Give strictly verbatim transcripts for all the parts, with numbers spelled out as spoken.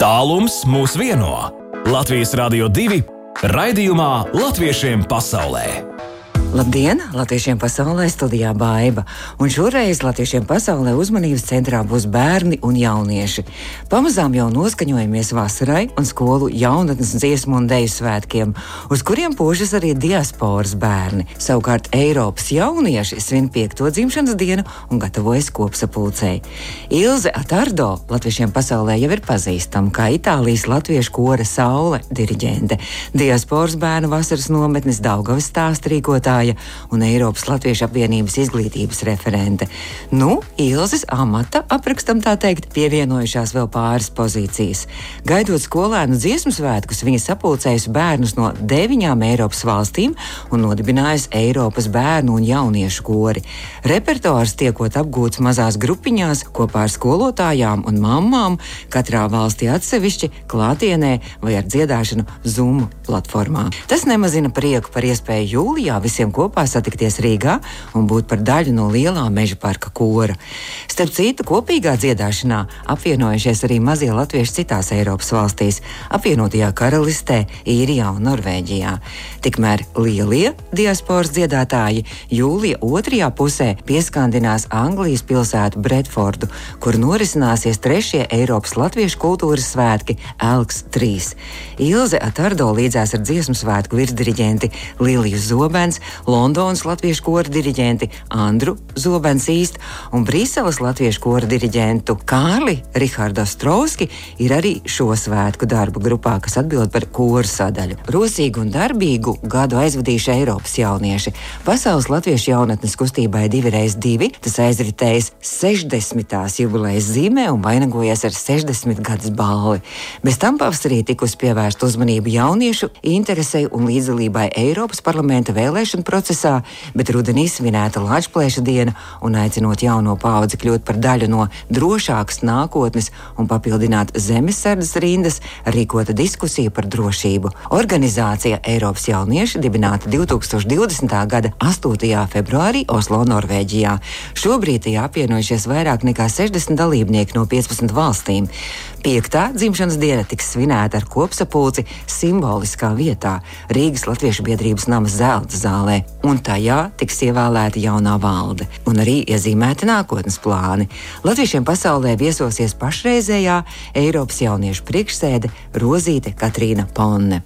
Tālums mūs vieno. Latvijas Radio divi raidījumā Latviešiem pasaulē. Labdien! Latviešiem pasaulē studijā Baiba. Un šoreiz Latviešiem pasaulē uzmanības centrā būs bērni un jaunieši. Pamazām jau noskaņojamies vasarai un skolu jaunatnes dziesmu un deju svētkiem, uz kuriem pūšas arī diasporas bērni. Savukārt Eiropas jaunieši svin piekto dzimšanas dienu un gatavojas kopsapulcei. Ilze Atardo Latviešiem pasaulē jau ir pazīstama kā Itālijas latviešu kora Saule diriģente, diasporas bērnu vasaras nometnes Daugavas stāstu rīkotāja un Eiropas Latviešu apvienības izglītības referente. Nu, Ilzes amata aprakstam tā teikt pievienojušās vēl pāris pozīcijas. Gaidot skolēnu dziesmu svētkus, viņa sapulcējusi bērnus no deviņām Eiropas valstīm un nodibinājusi Eiropas bērnu un jauniešu kori. Repertuārs tiekot apgūts mazās grupiņās kopā ar skolotājām un mammām, katrā valstī atsevišķi, klātienē vai ar dziedāšanu Zoom platformā. Tas nemazina prieku par iespēju jūlijā visiem kopā satikties Rīgā un būt par daļu no lielā meža parka kora. Starp citu, kopīgā dziedāšanā apvienojušies arī mazie latvieši citās Eiropas valstīs, apvienotajā Karalistē, Īrijā un Norvēģijā. Tikmēr lielie diasporas dziedātāji jūlija otrajā pusē pieskandinās Anglijas pilsētu Bredfordu, kur norisināsies trešie Eiropas latviešu kultūras svētki Elks trīs. Ilze Atardo līdzās ar dziesmu svētku virsdiriģenti Liliju Zobens, Londonas latviešu kora diriģenti Andru Zobens īst un Briseles latviešu kora diriģentu Kārli Rihardu Ostrovski ir arī šo svētku darbu grupā, kas atbild par koru sadaļu. Rosīgu un darbīgu gadu aizvadījuši Eiropas jaunieši. Pasaules latviešu jaunatnes kustībai divi reiz divi, tas aizritējis sešdesmitās jubilejas zīmē un vainagojies ar sešdesmit gadus balli. Bez tam pavasarī tikusi pievērsta uzmanība jauniešu interesei un līdzdalībai Eiropas parlamenta vēlēšanu procesā, bet rudenī svinēta Lāčplēša diena un aicinot jauno paudzi kļūt par daļu no drošākas nākotnes un papildināt zemesardzes rindas, rīkota diskusija par drošību. Organizācija Eiropas jaunieši dibināta divi tūkstoši divdesmitā gada astotajā februārī Oslo, Norvēģijā. Šobrīd tajā apvienojušies vairāk nekā sešdesmit dalībnieki no piecpadsmit valstīm. Piektā dzimšanas diena tiks svinēta ar kopsapulci simboliskā vietā Rīgas Latviešu biedrības nama Zelta zālē, un tajā tiks ievēlēta jaunā valde un arī iezīmēti nākotnes plāni. Latviešiem pasaulē viesosies pašreizējā Eiropas jauniešu priekšsēde Rozīte Katrīna Ponne.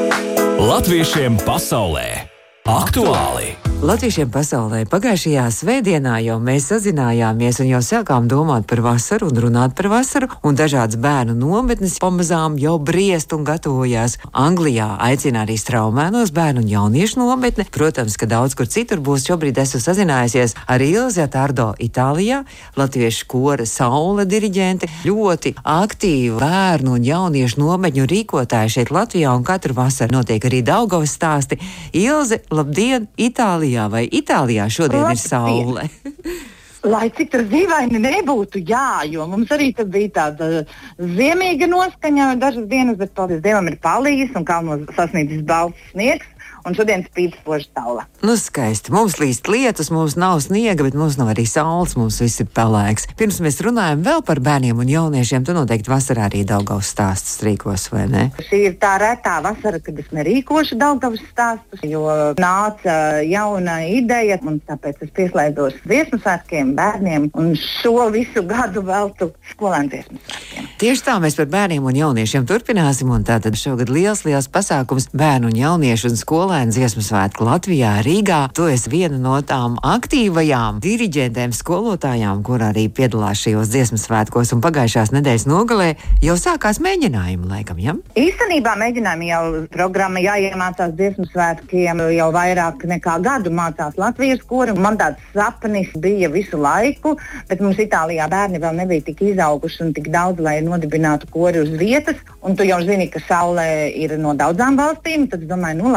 Latviešiem pasaulē aktuāli! Latviešiem pasaulē pagājušajā svētdienā jau mēs sazinājāmies un jau sākām domāt par vasaru un runāt par vasaru, un dažādas bērnu nometnes pamazām jau briest un gatavojās. Anglijā aicina arī Straumēnos bērnu un jauniešu nometne. Protams, ka daudz kur citur būs. Šobrīd esmu sazinājusies ar Ilzi Atardo Itālijā, latviešu kora Saule diriģente, ļoti aktīvu bērnu un jauniešu nometņu rīkotāji šeit Latvijā, un katru vasaru notiek arī Daugavas stāsti. Ilze, labdien, Itālijā! Vai Itālijā šodien Labdien. Ir saule? Lai cik tur dīvaini nebūtu, jā, jo mums arī tad bija tāda ziemīga noskaņa dažas dienas, bet paldies Dievam ir palījis un kalnos sasniedzis balts sniegs. Un šodien spīd spoža saule. Nu, skaisti. Mums līst lietus, mums nav sniega, bet mums nav arī saules, mums viss ir pelēks. Pirms mēs runājam vēl par bērniem un jauniešiem, tu noteikti vasarā arī Daugavas stāstus rīkos, vai ne? Šī ir tā retā vasara, kad es nerīkošu Daugavas stāstus, jo nāca jauna ideja, un tāpēc es pieslēdzos dziesmu svētkiem bērniem, un šo visu gadu veltu skolēnu dziesmu svētkiem. Tieši tā mēs par bērniem un jauniešiem turpināsim, un tātad šogad liels, liels pasākums bērnu un jauniešu un skolēnu dziesmu svētku Latvijā, Rīgā. Tu esi viena no tām aktīvajām diriģentēm, skolotājām, kur arī piedalās šajos dziesmu svētkos, un pagājušās nedēļas nogalē jau sākās mēģinājumi, laikam, ja? Īstenībā mēģinājumi jau programma jāiemācās dziesmu svētkiem, jau vairāk nekā gadu mācās latviešu kori. Man tāds sapnis bija visu laiku, bet mums Itālijā bērni vēl nebija tik izauguši un tik daudz, lai nodibinātu kori uz vietas, un tu jau zini, ka Saulē ir no daudzām valstīm, tad es domāju, nu labi, jāizvēl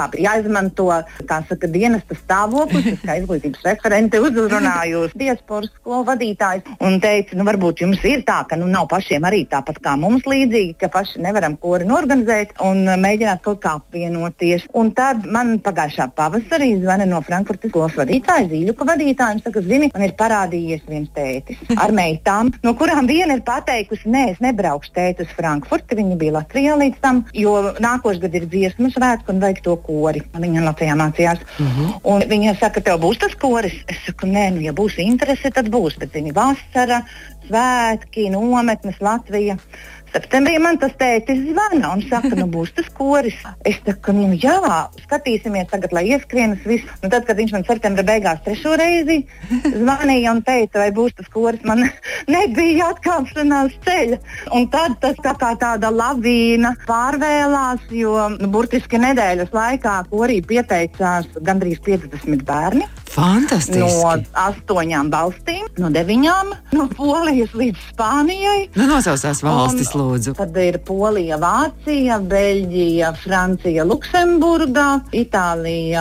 jāizmanto, kā saka, dienesta stāvoklis, es kā izglītības referente uzrunāju diasporas skolu vadītājus un teicu, nu varbūt jums ir tā, ka nu nav pašiem arī tāpat kā mums līdzīgi, ka paši nevaram kori norganizēt un mēģināt kaut kā apvienoties. Un tad man pagājušā pavasarī zvana no Frankfurtes skolas vadītāja, Zīļuka vadītāja, un saka, zini, man ir parādījies viens tētis ar meitām, no kurām viena ir pateikusi, nē, es nebraukšu tēti uz Frankfurti, viņa bija Latvijā līdz tam, jo nākošais gadu ir dziesmu svētku un vajag to kori. Viņa Latvijā mācījās. Uh-huh. Un viņa saka, tev būs tas koris? Es saku, nē, nu, ja būs interese, tad būs, bet viņa vasara, svētki, nometnes Latvija. Septembrī man tas tētis zvana un saka, nu būs tas koris. Es saku, nu jā, skatīsimies tagad, lai ieskrienas viss. Nu tad, kad viņš man septembra beigās trešo reizi zvanīja un teica, vai būs tas koris, man nebija atkāpšanās ceļa. Un tad tas tā kā tāda lavīna pārvēlās, jo nu, burtiski nedēļas laikā korī pieteicās gandrīz piecdesmit bērni. Fantastiski. No astoņām valstīm, no deviņām, no Polijas līdz Spānijai. Nu, nosauc tās valstis, lūdzu. Tad ir Polija, Vācija, Beļģija, Francija, Luksemburga, Itālija,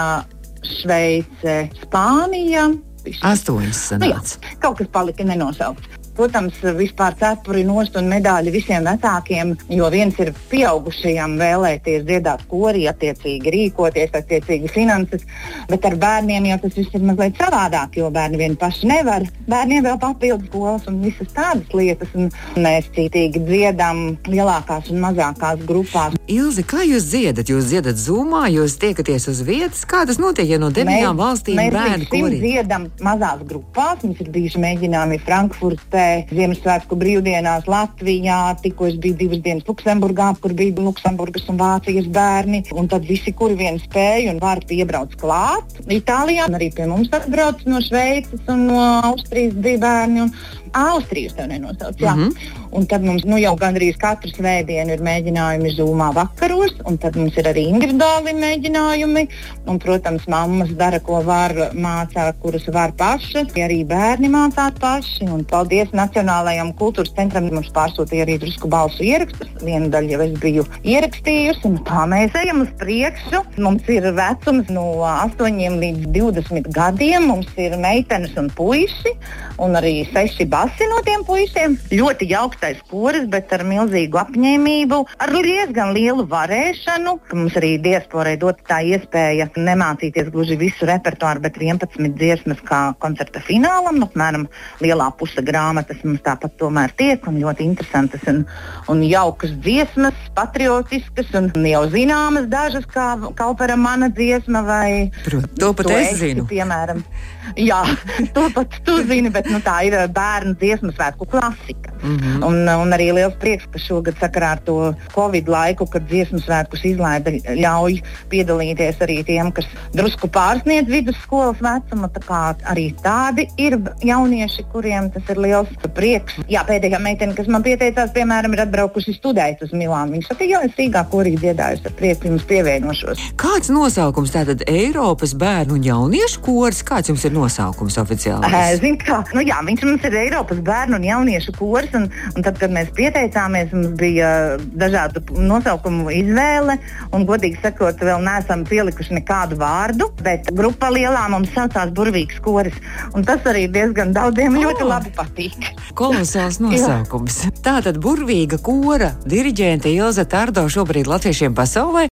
Šveice, Spānija. Astoņas sanāca. Nu, jā, kaut kas palika nenosaukts. Protams, vispār cepuri nost un medaļi visiem vecākiem, jo viens ir pieaugušajiem vēlēties dziedāt korī, attiecīgi rīkoties, attiecīgi finanses, bet ar bērniem jau tas viss ir mazliet savādāk, jo bērni vien paši nevar. Bērniem vēl papildus skolas un visas tādas lietas, un mēs cītīgi dziedam lielākās un mazākās grupās. Ilze, kā jūs dziedat? Jūs dziedat Zoomā, jūs tiekaties uz vietas? Kā tas notiek, ja no deviņām mēs, valstīm bērni korī? Mēs dziedam mazās grupās, mums ir bijuši mēģinājumi Frankfurtē, Ziemassvētku brīvdienās Latvijā, tikko es biju divas dienas Luksemburgā, kur bija Luksemburgas un Vācijas bērni, un tad visi, kuri vien spēja un var piebrauc klāt. Itālijā arī pie mums atbrauc no Šveices un no Austrijas bija bērni, un Austrijas tev nenosauc, jā. Mm-hmm. Un tad mums nu, jau gandrīz katru svētdienu ir mēģinājumi Zoomā vakaros, un tad mums ir arī individuāli mēģinājumi, un, protams, mammas dara, ko var, mācā, kuras var pašas, arī bērni mācās paši, un paldies Nacionālajam kultūras centram, mums pārsūtīja arī drusku balsu ierakstus, vienu daļu jau es biju ierakstījusi, un tā mēs ejam uz priekšu. Mums ir vecums no astoņiem līdz divdesmit gadiem, mums ir meitenes un puiši, un arī seši basi no tiem puišiem. Ļoti jaukstais koris, bet ar milzīgu apņēmību, ar diezgan lielu varēšanu. Mums arī diasporai dot tā iespēja nemācīties gluži visu repertuāru, bet vienpadsmit dziesmas kā koncerta finālam. Apmēram lielā puse grāmatas mums tāpat tomēr tiek, un ļoti interesantas un, un jaukas dziesmas, patriotiskas un jau zināmas dažas, kā Kaupera mana dziesma vai... Prot, to pat es esi, zinu. Piemēram. Jā, to pat tu zini, bet nu, tā ir bērnu dziesmu svētku klasika. Mm-hmm. un, un arī liels prieks, ka šogad sakarā ar to Covid laiku, kad dziesmu svētkus izlaida, ļauj piedalīties arī tiem, kas drusku pārsniedz vidusskolas vecumu. Tā kā arī tādi ir jaunieši, kuriem tas ir liels prieks. Jā, pēdējā meitene, kas man pieteicās, piemēram, ir atbraukusi studēt uz Milānu. Viņa saka, jā, es Rīgā korīgi dziedājusi, ar prieku jums pievienošos. Kāds nosaukums tātad Eiropas bērnu un jauniešu koris? Kāds jums ir nosaukums oficiāli? Zin kā, nu jā, viņš mums ir Eiropas bērnu un jauniešu koris, un, un tad, kad mēs pieteicāmies, mums bija dažādu nosaukumu izvēle, un godīgi sakot, vēl neesam pielikuši nekādu vārdu, bet grupa lielā mums saucās Burvīgs koris, un tas arī diezgan daudziem ļoti oh. labi patīk. Kolosāls nosaukums. Tātad Burvīga kora diriģente Ilze Tardo šobrīd latviešiem pasaulē.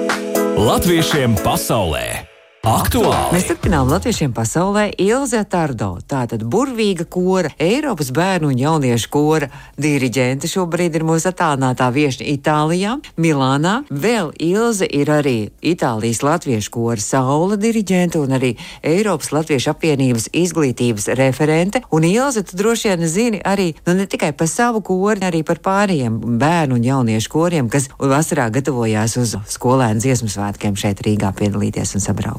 Latviešiem pasaulē. Aktuāli. Mēs turpinām latviešiem pasaulē Ilze Tardo, tātad burvīga kora, Eiropas bērnu un jauniešu kora diriģente. Šobrīd ir mūsu attālinātā viešņa Itālijā, Milānā. Vēl Ilze ir arī Itālijas latviešu kora Saula diriģente un arī Eiropas Latviešu apvienības izglītības referente. Un Ilze, tu droši vien zini arī nu, ne tikai par savu kori, arī par pārējiem bērnu un jauniešu koriem, kas vasarā gatavojās uz skolēnu dziesmu svētkiem šeit Rīgā piedalīties un sabraukt.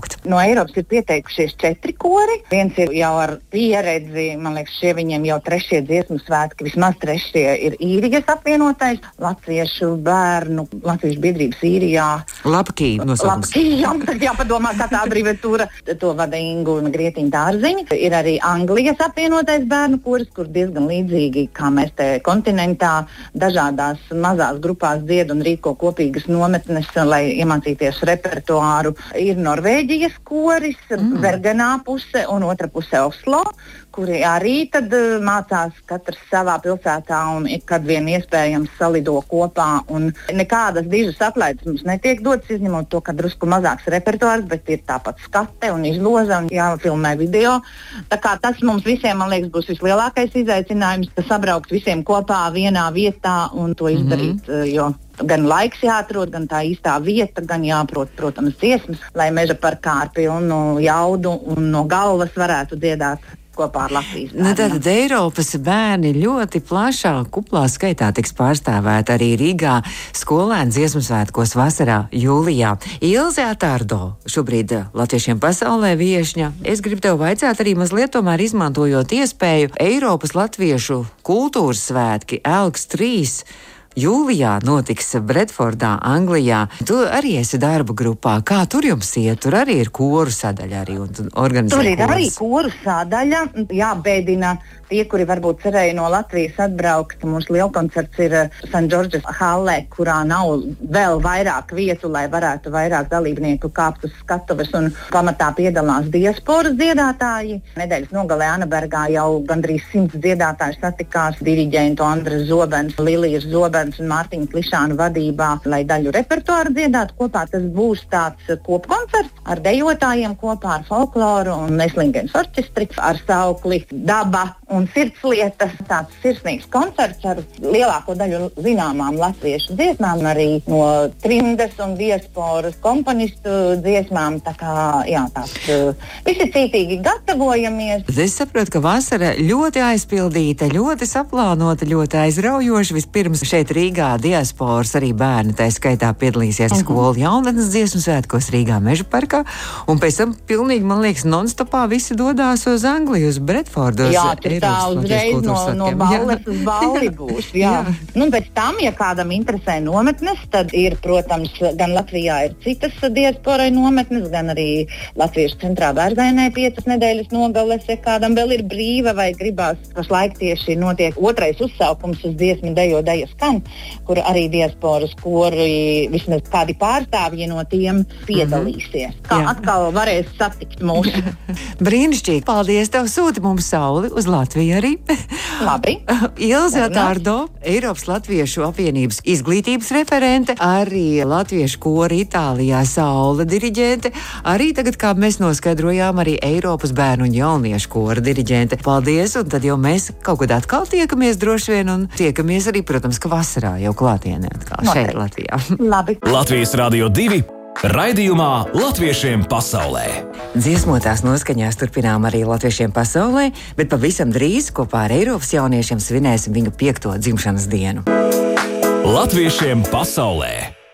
aizbraukt? No Eiropas ir pieteikušies četri kori. Viens ir jau ar pieredzi, man liekas, šie viņiem jau trešie dziesmu svētki, vismaz trešie ir īrijas apvienotais, latviešu bērnu, latviešu biedrības īrijā. Labkī nosaukums. Labkī, jā, tad jāpadomā, kā tā abreviatūra. To vada Ingu un Grietiņa Dārziņa. Ir arī Anglijas apvienotais bērnu koris, kur diezgan līdzīgi, kā mēs te kontinentā, dažādās mazās grupās dzied un rīko kopīgas nometnes, lai iemācīties repertuāru. Ir Norvēģijas koris, mm. Bergenā puse un otra puse Oslo, kuri arī tad uh, mācās katrs savā pilsētā un, kad vien iespējams, salido kopā. Un nekādas dižas atlaides mums netiek dotas, izņemot to, ka drusku mazāks repertuārs, bet ir tāpat skate un izloze un jāfilmē video. Tā kā tas mums visiem, man liekas, būs vislielākais izaicinājums, ka sabraukt visiem kopā vienā vietā un to izdarīt, mm-hmm. uh, jo gan laiks jāatrod, gan tā īstā vieta, gan jāprot, protams, dziesmas, lai Meža parkā ar pilnu jaudu un no galvas varētu dziedāt kopā ar Latvijas bērniem. Nu, tātad Eiropas bērni ļoti plašā, kuplā skaitā tiks pārstāvēti arī Rīgā skolēnu dziesmu svētkos vasarā, jūlijā. Ilze Atārdo, šobrīd Latviešiem pasaulē viešņa. Es gribu tev vaicāt arī mazliet tomēr izmantojot iespēju Eiropas latviešu kultūras svētki Elks trīs. Jūlijā notiks Bredfordā, Anglijā. Tu arī esi darba grupā. Kā tur jums iet? Tur arī ir koru sadaļa arī un organizē Tur ir koras. arī koru sadaļa. Jābēdina tie, kuri varbūt cerēja no Latvijas atbraukt. Mūsu lielkoncerts ir San Džordžas hallē, kurā nav vēl vairāk vietu, lai varētu vairāk dalībnieku kāpt uz skatuves, un pamatā piedalās diasporas dziedātāji. Nedēļas nogalē Anabergā jau gandrīz simts dziedātāji satikās, diriģentu Andres Zobens, Lilijas Zobens un Mārtiņa Klišāna vadībā, lai daļu repertuāru dziedātu kopā. Tas būs tāds kopkoncerts ar dejotājiem kopā ar folkloru un Eslingens orķestri ar saukli Daba un sirdslietas. Tāds sirsnīgs koncerts ar lielāko daļu zināmām latviešu dziesmām, arī no trimdes un diasporas komponistu dziesmām. Tā kā, jā, tāds visi cītīgi gatavojamies. Es saprotu, ka vasara ļoti aizpildīta, ļoti saplānota, ļoti aizraujoša. Vispirms šeit Rīgā diasporas arī bērni, tā skaitā piedalīsies uh-huh. skolu jaunatnes dziesmu svētkos Rīgā Meža parkā, un pēc tam pilnīgi, man liekas, non-stopā visi dodās uz Angliju, uz Bredfordu. Jā, tur tā uzreiz no, no balles uz balli būs. Jā. Jā. Nu, pēc tam, ja kādam interesē nometnes, tad ir, protams, gan Latvijā ir citas diasporai nometnes, gan arī Latviešu centrā Bērzainē piecas nedēļas nogales, ja kādam vēl ir brīva vai gribās. Pašlaik tieši notiek otrais uzsaukums uz dziesmu Dejo Deja skan, kur arī diasporas kori, vismaz kādi pārstāvji no tiem piedalīsies. Mm-hmm. Kā Jā. Atkal varēs satikt mūs. Brīnišķīgi. Paldies, tev sūti mums sauli uz Latviju arī. Labi. Ilze Atārdo, Eiropas Latviešu apvienības izglītības referente, arī Latviešu kori Itālijā Saule diriģente, arī tagad, kā mēs noskaidrojām, arī Eiropas bērnu un jauniešu kora diriģente. Paldies, un tad jau mēs kaut kad atkal tiekamies droši vien, un tiekamies arī, protams, ka vasarā jau klātienē atkal Noteikti. Šeit Latvijā. Labi. Latvijas Radio divi. Raidījumā Latviešiem pasaulē. Dziesmotās noskaņās turpinām arī Latviešiem pasaulē, bet pavisam drīz kopā ar Eiropas jauniešiem svinēsim viņu piekto dzimšanas dienu. Latviešiem pasaulē.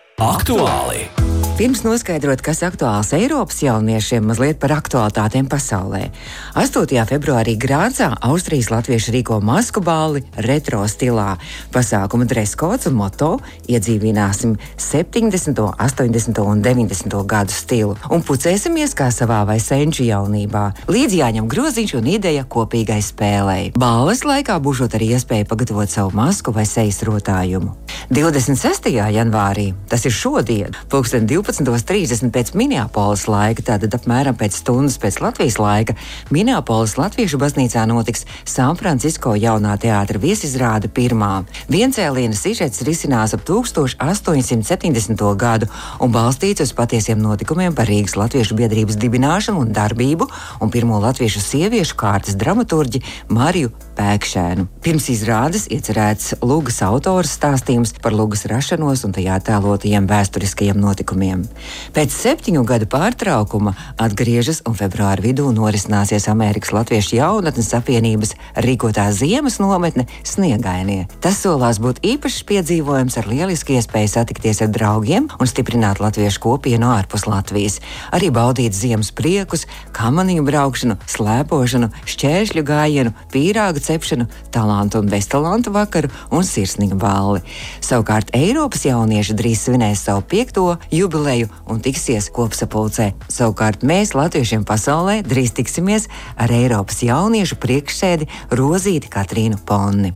Aktuāli! Pirms noskaidrot, kas aktuāls Eiropas jauniešiem, mazliet par aktualitātēm pasaulē. astotajā februārī Grācā Austrijas latvieši rīko masku balli retro stilā. Pasākuma dreskods un moto iedzīvināsim septiņdesmito, astoņdesmito un deviņdesmito gadu stilu un pucēsimies kā savā vai senču jaunībā. Līdz jāņem groziņš un ideja kopīgai spēlei. Balles laikā būšot arī iespēja pagatavot savu masku vai sejas rotājumu. divdesmit sestajā janvārī, tas ir šodien, pulksten divpadsmit trīsdesmit pēc Minneapolis laika, tātad apmēram pēc stundas pēc Latvijas laika, Minneapolis Latviešu baznīcā notiks San Francisco jaunā teātra viesizrāde pirmā. Viencēliena sižets risinās ap tūkstoš astoņsimt septiņdesmito gadu un balstīts uz patiesiem notikumiem par Rīgas Latviešu biedrības dibināšanu un darbību un pirmo latviešu sieviešu kārtas dramaturģi Mariju Pēkšēnu. Pirms izrādes iecerēts Lugas autors stāstījums par Lugas rašanos un tajā tēlotajiem vēsturiskajiem notikumiem. Pēc septiņu gadu pārtraukuma atgriežas un februāra vidū norisināsies Amerikas Latviešu jaunatnes apvienības rīkotā ziemas nometne Sniegainie. Tas solās būt īpašs piedzīvojums ar lielisku iespēju satikties ar draugiem un stiprināt latviešu kopienu ārpus Latvijas. Arī baudīt ziemas priekus, kamaniņu braukšanu, slēpošanu, šķēršļu gājienu, pīrāgu cepšanu, talantu un beztalantu vakaru un sirsniņu balli. Savukārt Eiropas jaunieši drīz svinēs savu piekto jubileju un tiksies kopsapulcē. Savukārt mēs, latviešiem pasaulē, drīz tiksimies ar Eiropas jauniešu priekšsēdi Rozīti Katrīnu Ponni.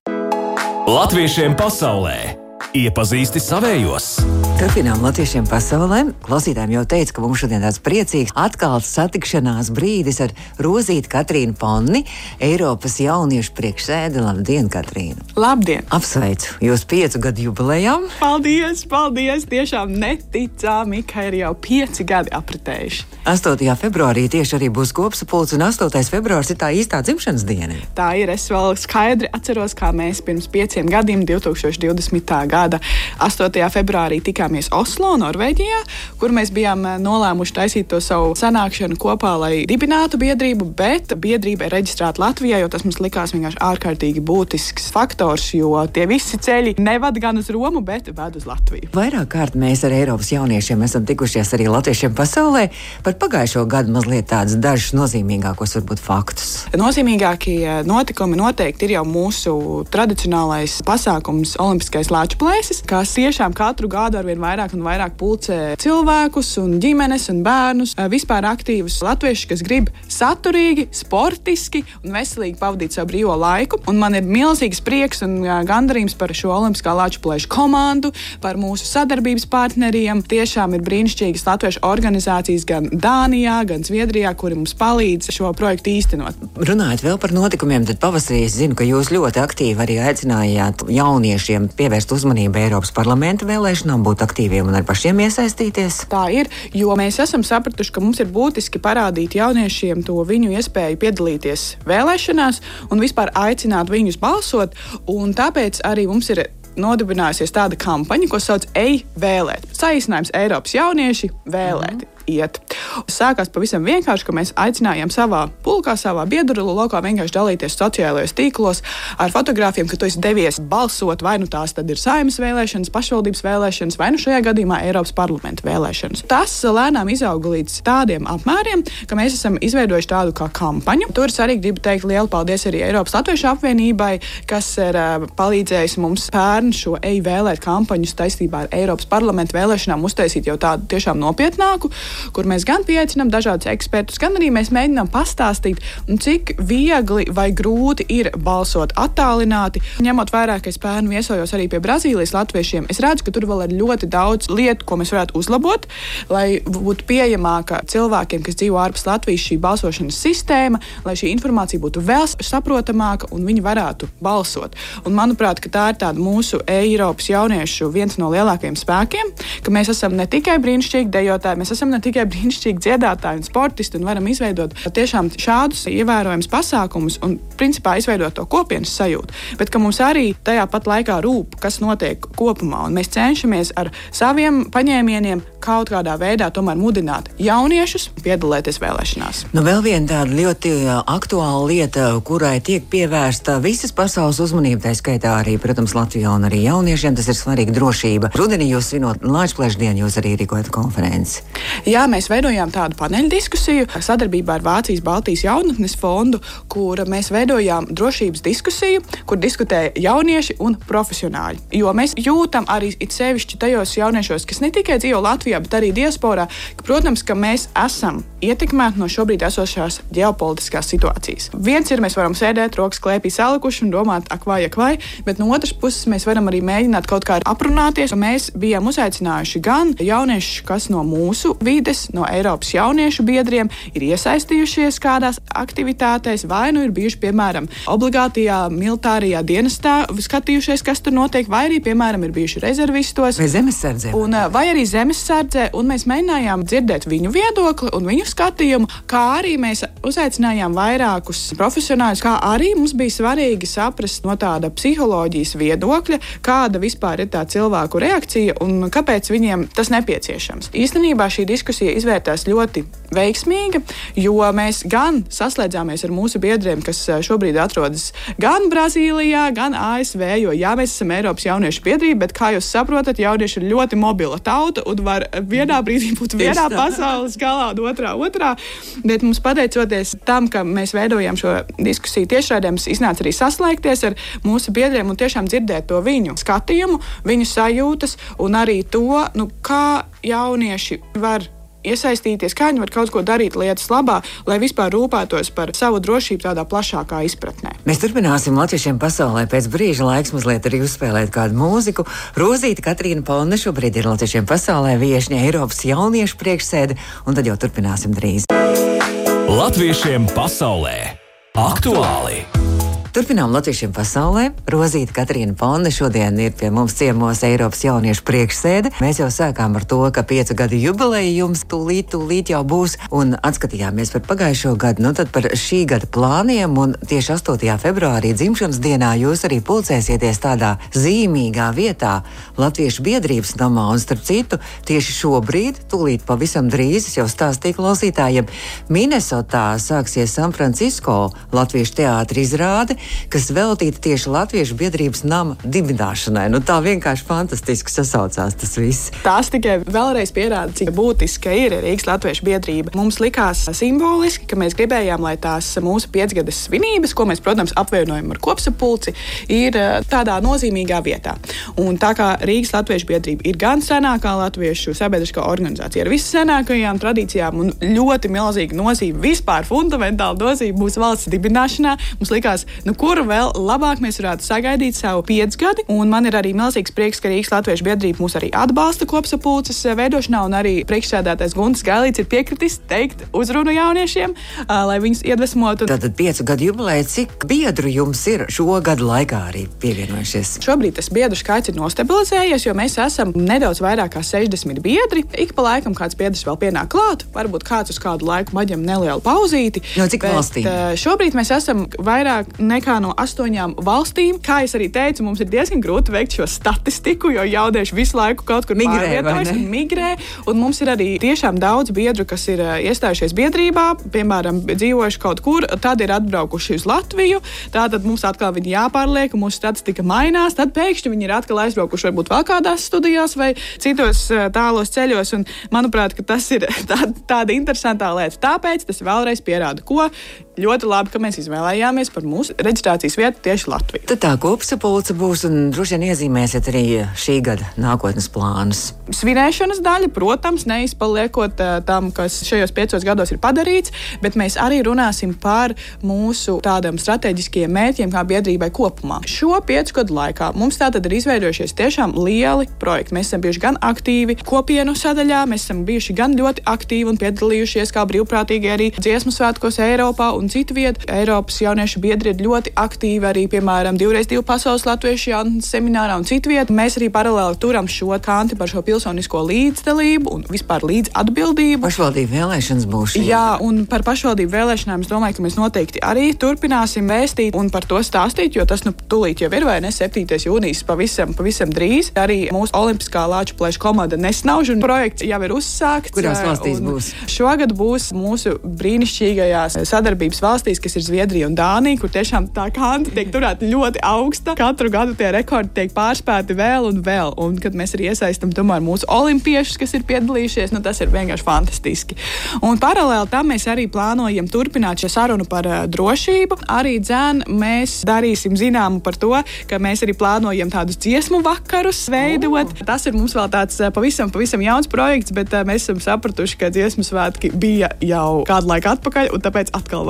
Latviešiem pasaulē iepazīsti savējos. Turpinām Latviešiem pasaulē. Klausītājiem jau teica, ka mums šodien tāds priecīgs atkal satikšanās brīdis ar Rozīti Katrīnu Ponni, Eiropas jauniešu priekšsēdi. Labdien, Katrīna! Labdien! Apsveicu jūs piecu gadu jubilejām. Paldies, paldies! Tiešām neticami, ka ir jau pieci gadi apritējuši. astotajā februārī tieši arī būs kopsapulce, un astotais februārs ir tā īstā dzimšanas diena. Tā ir, es vēl skaidri atceros, kā mēs pirms pieciem gadiem, divtūkstoš divdesmitā gada astotajā februārī tikāmies Oslo, Norvēģijā, kur mēs bijām nolēmuši taisīt to savu sanākšanu kopā, lai dibinātu biedrību, bet biedrība ir reģistrēta Latvijā, jo tas mums likās vienkārši ārkārtīgi būtisks faktors, jo tie visi ceļi nevad gan uz Romu, bet ved uz Latviju. Vairāk kārt mēs ar Eiropas jauniešiem esam tikušies arī Latviešiem pasaulē. Par pagājušo gadu mazliet tādus dažus nozīmīgākos varbūt faktus. Nozīmīgākie notikumi noteikti ir jau mūsu tradicionālais pasākums Olimpiskais lāču plēsis, kas tiešām katru gadu arvien vairāk un vairāk pulcē cilvēkus un ģimenes un bērnus, vispār aktīvus latviešus, kas grib saturīgi, sportiski un veselīgi pavadīt savu brīvo laiku. Un man ir milzīgs prieks un gandarījums par šo Olimpiskā lāču plēšu komandu, par mūsu sadarbības partneriem. Tiešām ir brīnišķīgas latviešu organizācijas gan Dānijā, gan Zviedrijā, kuri mums palīdz šo projektu īstenot. Runājot vēl par notikumiem, tad pavasarī es zinu, ka jūs ļoti aktīvi arī aicinājāt jauniešiem pievērst uzmanību Eiropas parlamenta vēlēšanām, būt aktīviem un ar pašiem iesaistīties. Tā ir, jo mēs esam sapratuši, ka mums ir būtiski parādīt jauniešiem to viņu iespēju piedalīties vēlēšanās un vispār aicināt viņus balsot, un tāpēc arī mums ir nodibinājusies tāda kampaņa, ko sauc Ej vēlēt. Saīsinājums Eiropas jaunieši vēlēt. Mm. Iet. Sākās pavisam vienkārši, ka mēs aicinājām savā pulkā, savā biedru lokā vienkārši dalīties sociālajos tīklos ar fotogrāfiem, ka tu esi devies balsot, vai nu tās tad ir saeimas vēlēšanas, pašvaldības vēlēšanas, vai nu šajā gadījumā Eiropas parlamenta vēlēšanas. Tas lēnām izauga līdz tādiem apmēriem, ka mēs esam izveidojuši tādu kā kampaņu. Tur es arī gribu teikt lielu paldies arī Eiropas Latviešu apvienībai, kas ir uh, palīdzējusi mums pērn šo Ej vēlēt kampaņu saistībā ar Eiropas parlamenta vēlēšanām uztaisīt jau tādu tiešām nopietnāku, kur mēs gan pieaicinām dažādus ekspertus, gan arī mēs mēģinām pastāstīt, cik viegli vai grūti ir balsot attālināti. Ņemot vērā, ka es pērnu viesojos arī pie Brazīlijas latviešiem, es redzu, ka tur vēl ir ļoti daudz lietu, ko mēs varētu uzlabot, lai būtu pieejamāka cilvēkiem, kas dzīvo ārpus Latvijas, šī balsošanas sistēma, lai šī informācija būtu vēl saprotamāka un viņi varētu balsot. Un manuprāt, ka tā ir tāda mūsu Eiropas jauniešu viens no lielākajiem spēkiem, ka mēs esam ne tikai brīnišķīgi dejotāji, mēs esam ne tikai brīnišķīgi dziedātāji un sportisti un varam izveidot tiešām šādus ievērojumus pasākumus un principā izveidot to kopienas sajūtu, bet ka mums arī tajā pat laikā rūp, kas notiek kopumā, un mēs cenšamies ar saviem paņēmieniem kaut kādā veidā tomēr mudināt jauniešus piedalīties vēlēšanās. Nu, vēl viena tāda ļoti aktuāla lieta, kurai tiek pievērsta visas pasaules uzmanība, tā skaitā arī, protams, Latvijā un arī jauniešiem, tas ir svarīga drošība. Rudenī jūs svinot Lāčplēšu dienu, jūs arī rīkojat konferenci. Jā, mēs veidojām tādu paneļu diskusiju sadarbībā ar Vācijas Baltijas jaunatnes fondu, kur mēs veidojām drošības diskusiju, kur diskutēja jaunieši un profesionāļi. Jo mēs jūtam arī it sevišķi tajos jauniešos, kas ne tikai dzīvo Latvijā, bet arī diasporā, ka, protams, ka mēs esam ietekmēti no šobrīd esošās ģeopolitiskās situācijas. Viens ir, mēs varam sēdēt rokas klēpī salikuši un domāt, ak vai, ak vai, bet no otras puses mēs varam arī mēģināt kaut kā aprunāties. Mēs bijām uzaicinājuši gan jauniešus, kas no mūsu vīdes individes no Eiropas jauniešu biedriem ir iesaistījušies kādās aktivitātēs, vai nu ir bijuši, piemēram, obligātajā militārajā dienestā, skatījušies, kas tur notiek, vai arī, piemēram, ir bijuši rezervistos. Vai zemesardzē. Un, vai arī zemesardzē, un mēs mēģinājām dzirdēt viņu viedokli un viņu skatījumu, kā arī mēs uzaicinājām vairākus profesionāļus, kā arī mums bija svarīgi saprast no tāda psiholoģijas viedokļa, kāda vispār ir tā cilvēku reakcija un kāpēc viņiem tas nepieciešams. Īstenībā šī diskusija izvērtās ļoti veiksmīga, jo mēs gan saslēdzāmies ar mūsu biedriem, kas šobrīd atrodas gan Brazīlijā, gan A S V, jo jā, mēs esam Eiropas jauniešu biedrība, bet, kā jūs saprotat, jaunieši ir ļoti mobila tauta un var vienā brīdī būt vienā pasaules galā un otrā otrā, bet mums pateicoties tam, ka mēs veidojam šo diskusiju tiešraidē, mums iznāca arī saslēgties ar mūsu biedriem un tiešām dzirdēt to viņu skatījumu, viņu sajūtas un arī to, nu, kā jaunieši var iesaistīties, kā viņi var kaut ko darīt lietas labā, lai vispār rūpētos par savu drošību tādā plašākā izpratnē. Mēs turpināsim latviešiem pasaulē pēc brīža laiks mazliet arī uzspēlēt kādu mūziku. Rozīta Katrīna Polne šobrīd ir latviešiem pasaulē viešņa Eiropas jauniešu priekšsēde, un tad jau turpināsim drīz. Latviešiem pasaulē aktuāli! Turpinām latviešiem pasaulē. Rozīta Katrīna Polne šodien ir pie mums ciemos Eiropas jauniešu priekšsēde. Mēs jau sākām ar to, ka piecu gadu jubileja jums tūlīt, tūlīt jau būs, un atskatījāmies par pagājušo gadu, nu tad par šī gada plāniem, un tieši astotajā februārī dzimšanas dienā jūs arī pulcēsieties tādā zīmīgā vietā Latviešu biedrības namā, un starp citu, tieši šobrīd, tūlīt pavisam drīz, es jau stāstīju klausītājiem, Minnesotā sāksies San Francisco Latviešu teātra izrāde, kas veltīta tieši Latviešu biedrības nama dibināšanai. Nu, tā vienkārši fantastiski sasaucās tas viss. Tās tikai vēlreiz pierāda, cik būtiska ir Rīgas Latviešu biedrība. Mums likās simboliski, ka mēs gribējām, lai tās mūsu piecgadas svinības, ko mēs, protams, apvienojam ar kopsapulci, ir tādā nozīmīgā vietā. Un tā kā Rīgas Latviešu biedrība ir gan senākā latviešu sabiedriskā organizācija ar vissenākajām tradīcijām un ļoti milzīga nozīme, vispār fundamentāla nozīme mūsu valsts dibināšanā, mums likās, nu, kuru vēl labāk mēs varētu sagaidīt savu piecgadi, un man ir arī milzīgs prieks, ka Rīgas Latviešu biedrība mūs arī atbalsta kopsapulces veidošanā, un arī priekšsēdētājs Guntis Gailīts ir piekritis teikt uzrunu jauniešiem, lai viņus iedvesmotu. Tātad piecu gadu jubileja, cik biedru jums ir šo gadu laikā arī pievienojušies? Šobrīd tas biedru skaits ir nostabilizējies, jo mēs esam nedaudz vairāk kā sešdesmit biedri. Ik pa laikam kāds biedrs vēl pienāk klāt, varbūt kāds uz kādu laiku maģam nelielu pauzīti. No cik valstīm? Šobrīd mēs esam vairāk nekā no astoņām valstīm. Kā es arī teicu, mums ir diezgan grūti veikt šo statistiku, jo jaunieši visu laiku kaut kur pārvietojas un migrē. Un mums ir arī tiešām daudz biedru, kas ir iestājušies biedrībā, piemēram, dzīvojuši kaut kur, tad ir atbraukuši uz Latviju. Tātad mums atkal viņi jāpārliek, mūsu statistika mainās, tad pēkšņi viņi ir atkal aizbraukuši varbūt vēl kādās studijās vai citos tālos ceļos. Un, manuprāt, ka tas ir tā, tāda interesantā lieta. Tāpēc tas vēlreiz pierāda, ko ļoti labi, ka mēs izvēlējāmies par mūsu reģistrācijas vietu tieši Latviju. Tad tā kopsapulce būs, un droši vien iezīmēsiet arī šī gada nākotnes plānus. Svinēšanas daļa, protams, neizpaliekot uh, tam, kas šajos piecos gados ir padarīts, bet mēs arī runāsim par mūsu tādiem strateģiskiem mērķiem kā biedrībai kopumā. Šo piecu gadu laikā mums tātad ir izveidojušies tiešām lieli projekti. Mēs esam bijuši gan aktīvi kopienu sadaļā, mēs esam bijuši gan ļoti aktīvi un piedalījušies kā brīvprātīgi arī dziesmu svētkos Eiropā un citu vietu. Eiropas jauniešu biedri ir ļoti aktīvi arī, piemēram, divreiz divu pasaules latviešu jaunatnes seminārā un citu vietu. Mēs arī paralēli turam šo kanti par šo pilsonisko līdzdalību un vispār līdzatbildību. Pašvaldību vēlēšanas būs. Jā, jā un par pašvaldību vēlēšanām es domāju, ka mēs noteikti arī turpināsim vēstīt un par to stāstīt, jo tas nu tūlīt jau ir, vai ne, septītais jūnijas pavisam, pavisam drīz. Arī mūsu olimpiskā lāču plēšu komanda Nesnauž un projekts jau ir uzsākts. Kurās valstīs būs? Šogad būs mūsu brīnišķīgajās sadarbības valstīs, kas ir Zviedrija un Dānija, kur tiešām tā kanta tiek turēta ļoti augsta. Katru gadu tie rekordi tiek pārspēti vēl un vēl. Un, kad mēs arī iesaistam tomēr mūsu olimpiešus, kas ir piedalījušies, nu, tas ir vienkārši fantastiski. Un paralēli tam mēs arī plānojam turpināt šo sarunu par uh, drošību. Arī dzēn mēs darīsim zināmu par to, ka mēs arī plānojam tādus dziesmu vakarus veidot. Oh. Tas ir mums vēl tāds uh, pavisam, pavisam jauns projekts, bet uh, mēs esam sapratuši, ka dziesmu svētki bija jau kādu laiku atpakaļ, un tāpēc atkal vajag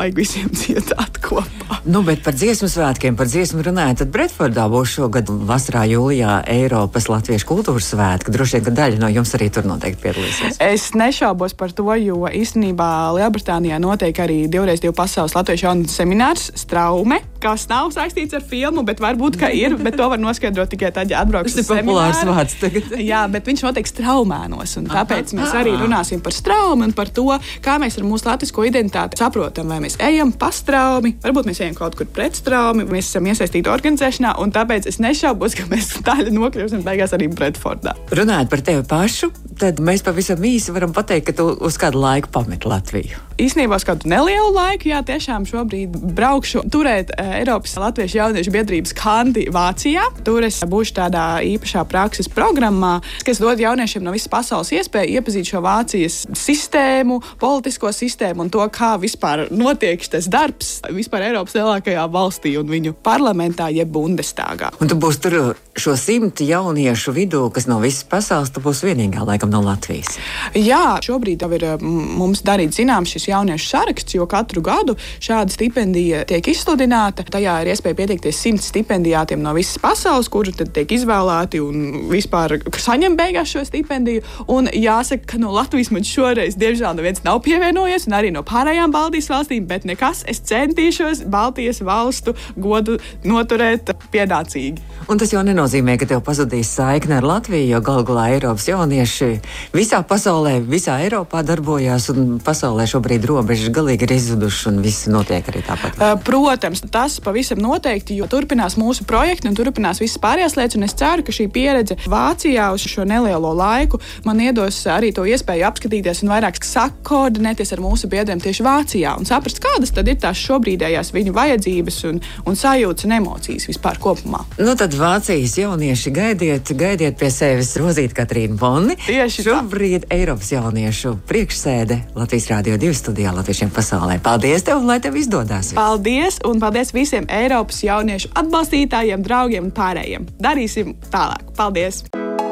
vajag visiem dziedāt kopā. Nu, bet par dziesmu svētkiem, par dziesmu runājot, tad Bredfordā būs šogad vasarā, jūlijā Eiropas latviešu kultūras svētki. Droši vien, ka daļa no jums arī tur noteikti piedalīsies. Es nešaubos par to, jo īstenībā Lielbritānijā notiek arī divreiz divu pasaules latviešu jauniešu seminārs Straume, kas nav saistīts ar filmu, bet varbūt, ka ir, bet to var noskaidrot tikai tad, ja atbrauks uz semināru. Tas ir populārs vārds tagad. Jā, bet viņš notiek Straumēnos, un tāpēc mēs arī runāsim par straumu un par to, kā mēs ar mūsu latvisko identitāti saprotam, vai mēs ejam pa straumi, varbūt mēs ejam kaut kur pret straumi, mēs esam iesaistīti organizēšanā, un tāpēc es nešaubos, ka mēs daļa nokļūsim beigās arī Bredfordā. Runājot par tevi pašu, tad mēs pavisam īsi varam pateikt, ka tu uz kādu laiku pamet Latviju. Īsnībā uz kādu nelielu laiku, jā, tiešām šobrīd braukšu turēt Eiropas Latviešu jauniešu biedrības kandi Vācijā. Tur es būšu tādā īpašā prakses programmā, kas dod jauniešiem no visas pasaules iespēju iepazīt šo Vācijas sistēmu, politisko sistēmu un to, kā vispār notiek šis darbs vispār Eiropas lielākajā valstī un viņu parlamentā, jeb Bundestāgā. Un tu būsi tur šo simti jauniešu vidū, kas no visas pasaules, tu būsi vienīgā laikam no Latvijas. Jā, šobrīd jau ir mums darīt zinām šis jauniešu saraksts, jo katru gadu šāda stipendija tiek izsludināta. Tajā ir iespēja pieteikties simt stipendijātiem no visas pasaules, kuri tad tiek izvēlēti un vispār saņem beigās šo stipendiju. Un jāsaka, ka no Latvijas man šoreiz diemžēl neviens nav pievienojies, un arī no pārējām Baltijas valstīm, bet nekas, es centīšos Baltijas valstu godu noturēt pienācīgi. Un tas jau nenozīmē, ka tev pazudīs saikne ar Latviju, jo galu galā Eiropas jaunieši visā pasaulē, visā Eiropā darbojās, un pasaulē šobrīd robežas galīgi ir izzudušas, un viss notiek arī tāpat. Protams, tas pavisam noteikti, jo turpinās mūsu projekti un turpinās visas pārējās lietas, un es ceru, ka šī pieredze Vācijā uz šo nelielo laiku man iedos arī to iespēju apskatīties un vairāk sakoordinēties ar mūsu biedriem tieši Vācijā un saprast, kādas tad ir tās šobrīdējās viņu vajadzības un, un sajūtas un emocijas vispār kopumā. Nu tad Vācijas jaunieši gaidiet, gaidiet pie sevis Rozīti Katrīnu Bonni. Tieši šobrīd tā. Eiropas jauniešu priekšsēde Latvijas Rādio divi studijā Latviešiem pasaulē. Paldies tev, lai tev izdodās. Paldies, un paldies visiem Eiropas jauniešu atbalstītājiem, draugiem un pārējiem. Darīsim tālāk. Paldies!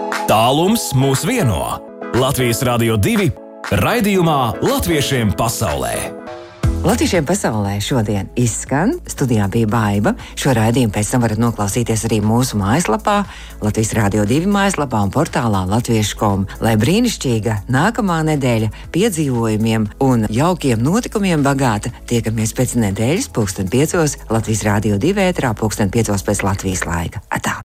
Tālums mūs vieno. Latvijas Rādio divi raidījumā Latviešiem pasaulē. Latviešiem pasaulē šodien izskan, studijā bija Baiba. Šo raidījumu pēc tam varat noklausīties arī mūsu mājaslapā, Latvijas Rādio divi mājaslapā un portālā latviešu punkt com. Lai brīnišķīga nākamā nedēļa piedzīvojumiem un jaukiem notikumiem bagāta, tiekamies pēc nedēļas pulksten piecos Latvijas Rādio divi ēterā pulksten piecos pēc Latvijas laika. Atā!